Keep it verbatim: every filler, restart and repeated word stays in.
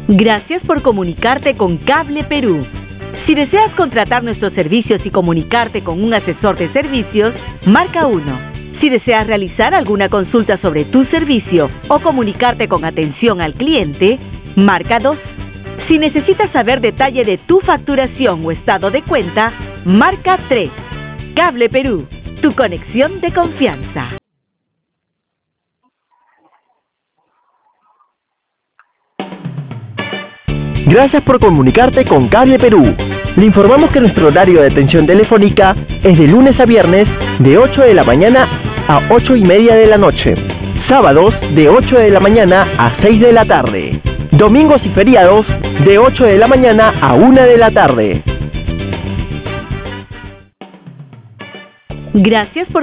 Gracias por comunicarte con Cable Perú. Si deseas contratar nuestros servicios y comunicarte con un asesor de servicios, marca uno. Si deseas realizar alguna consulta sobre tu servicio o comunicarte con atención al cliente, marca dos. Si necesitas saber detalle de tu facturación o estado de cuenta, marca tres. Cable Perú, tu conexión de confianza. Gracias por comunicarte con Cable Perú. Le informamos que nuestro horario de atención telefónica es de lunes a viernes de ocho de la mañana a ocho y media de la noche. Sábados de ocho de la mañana a seis de la tarde. Domingos y feriados de ocho de la mañana a una de la tarde. Gracias por